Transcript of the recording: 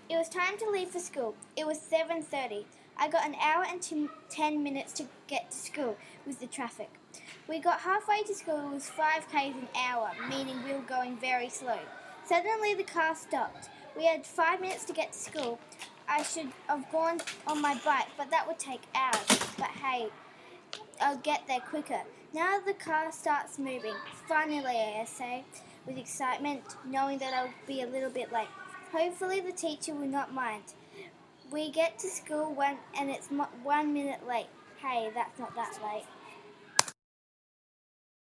It was time to leave for school. It was 7:30. I got an hour and 10 minutes to get to school with the traffic. We got halfway to school. It was 5 k's an hour, meaning we were going very slow. Suddenly the car stopped. We had 5 minutes to get to school. I should have gone on my bike, but that would take hours. But hey, I'll get there quicker. Now the car starts moving. Finally, I say, with excitement, knowing that I'll be a little bit late. Hopefully the teacher will not mind. We get to school and it's 1 minute late. Hey, that's not that late.